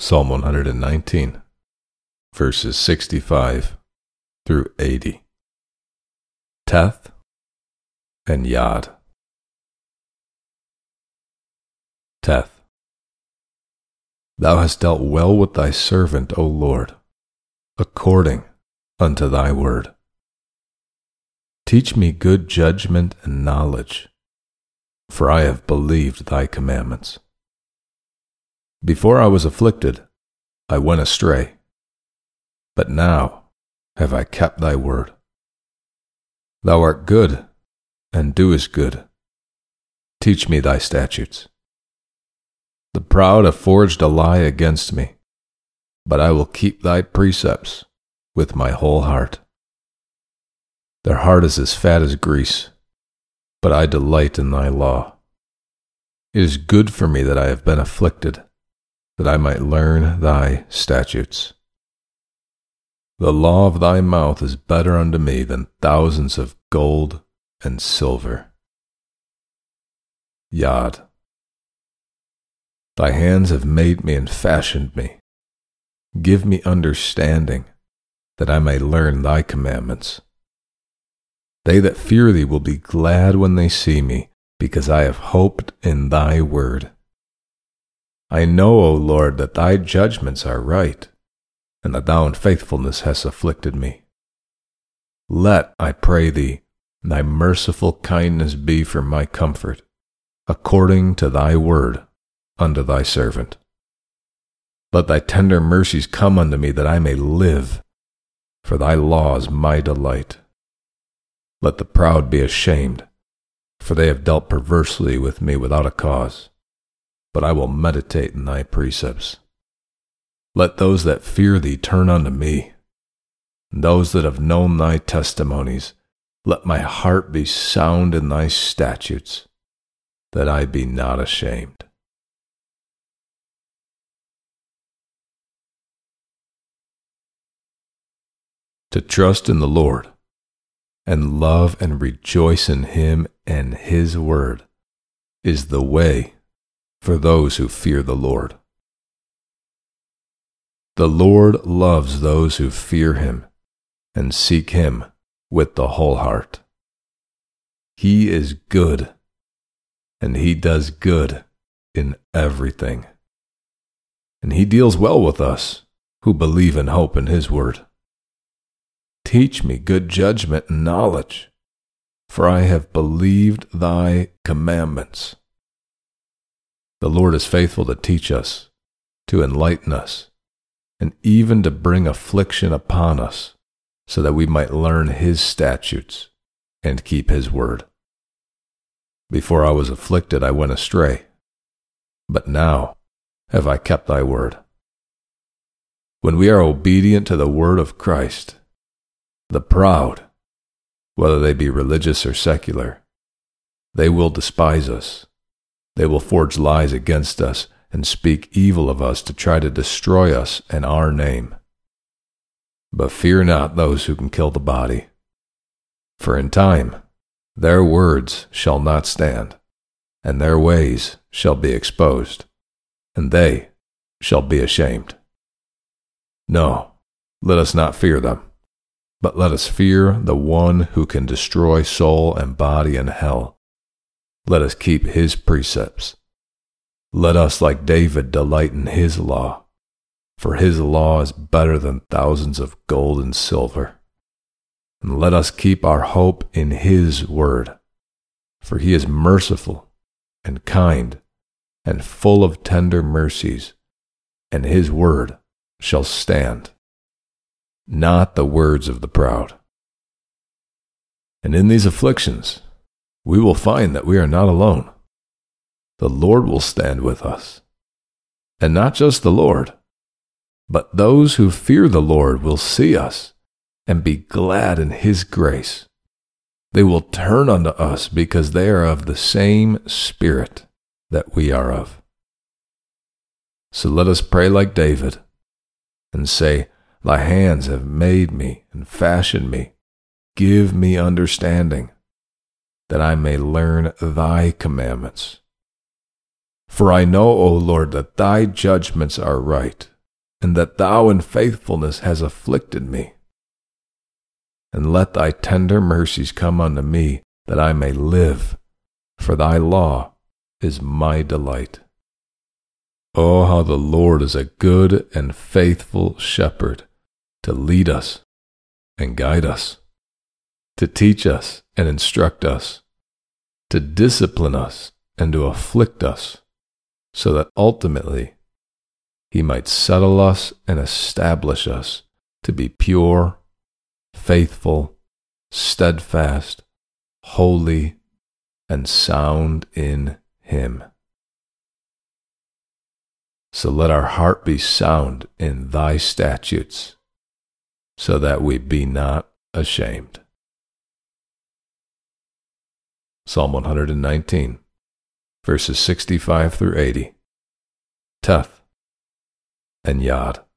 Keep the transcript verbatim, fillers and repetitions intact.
Psalm one hundred nineteen, verses sixty-five through eighty. Teth and Yod. Teth. Thou hast dealt well with thy servant, O Lord, according unto thy word. Teach me good judgment and knowledge, for I have believed thy commandments. Before I was afflicted, I went astray, but now have I kept thy word. Thou art good, and doest good. Teach me thy statutes. The proud have forged a lie against me, but I will keep thy precepts with my whole heart. Their heart is as fat as grease, but I delight in thy law. It is good for me that I have been afflicted, that I might learn thy statutes. The law of thy mouth is better unto me than thousands of gold and silver. Yod. Thy hands have made me and fashioned me. Give me understanding, that I may learn thy commandments. They that fear thee will be glad when they see me, because I have hoped in thy word. I know, O Lord, that thy judgments are right, and that thou in faithfulness hast afflicted me. Let, I pray thee, thy merciful kindness be for my comfort, according to thy word unto thy servant. Let thy tender mercies come unto me, that I may live, for thy law is my delight. Let the proud be ashamed, for they have dealt perversely with me without a cause. But I will meditate in thy precepts. Let those that fear thee turn unto me, and those that have known thy testimonies. Let my heart be sound in thy statutes, that I be not ashamed. To trust in the Lord, and love and rejoice in him and his word, is the way for those who fear the Lord. The Lord loves those who fear him and seek him with the whole heart. He is good, and he does good in everything. And he deals well with us who believe and hope in his word. Teach me good judgment and knowledge, for I have believed thy commandments. The Lord is faithful to teach us, to enlighten us, and even to bring affliction upon us, so that we might learn his statutes and keep his word. Before I was afflicted, I went astray, but now have I kept thy word. When we are obedient to the word of Christ, the proud, whether they be religious or secular, they will despise us. They will forge lies against us and speak evil of us to try to destroy us and our name. But fear not those who can kill the body, for in time their words shall not stand, and their ways shall be exposed, and they shall be ashamed. No, let us not fear them, but let us fear the one who can destroy soul and body in hell. Let us keep his precepts. Let us, like David, delight in his law, for his law is better than thousands of gold and silver. And let us keep our hope in his word, for he is merciful and kind and full of tender mercies, and his word shall stand, not the words of the proud. And in these afflictions, we will find that we are not alone. The Lord will stand with us. And not just the Lord, but those who fear the Lord will see us and be glad in his grace. They will turn unto us because they are of the same spirit that we are of. So let us pray like David and say, Thy hands have made me and fashioned me. Give me understanding, that I may learn thy commandments. For I know, O Lord, that thy judgments are right, and that thou in faithfulness hast afflicted me. And let thy tender mercies come unto me, that I may live, for thy law is my delight. Oh, how the Lord is a good and faithful shepherd, to lead us and guide us, to teach us and instruct us, to discipline us and to afflict us, so that ultimately he might settle us and establish us to be pure, faithful, steadfast, holy, and sound in him. So let our heart be sound in thy statutes, so that we be not ashamed. Psalm one hundred nineteen, verses sixty-five through eighty, Teth and Yod.